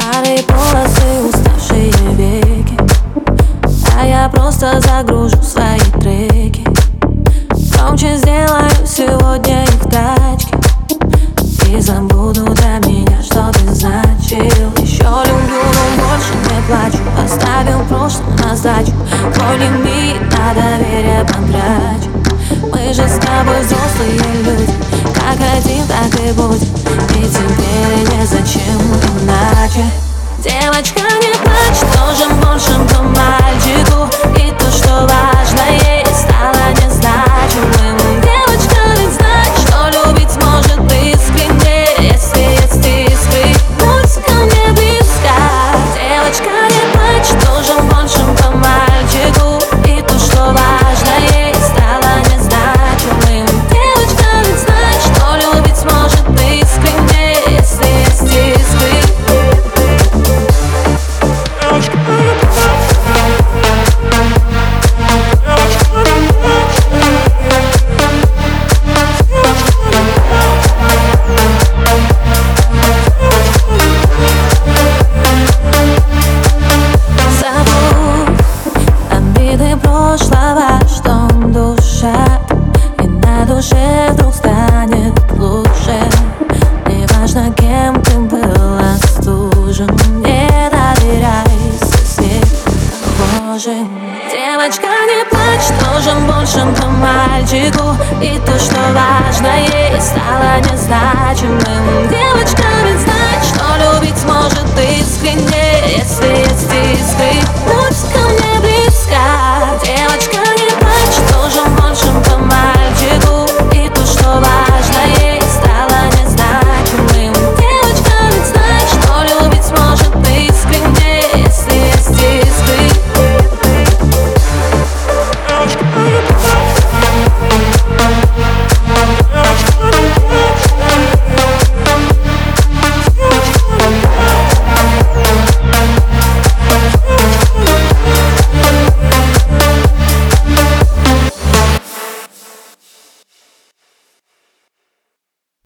Старые полосы, уставшие веки, а я просто загружу свои треки. Громче сделаю сегодня их тачки и забуду для меня, что ты значил. Еще люблю, но больше не плачу. Оставил прошлое на сдачу. Твой лимит на доверие потрачу. Мы же с тобой взрослые люди, как хотим, так и будем. И теперь незачем иначе. Девочка, не плачь, тоже можем по мальчику. И то, что важно ей, стало незначимым. Девочка, ведь знает, что любить может искренне. Если есть искры, будь ко мне близка. Девочка, не плачь, тоже можем по мальчику. И то, что важно ей, стало незначимым. Девочка, ведь знает, что любить может искренне. Если есть искры. Прошлого, что душат, и на душе вдруг станет лучше. Неважно, кем ты была стужен, не доверяйся светлым. Девочка, не плачь, тоже больше по мальчику. И то, что важно ей, стало незначимым. Девочка, ведь знает, что любить может ты.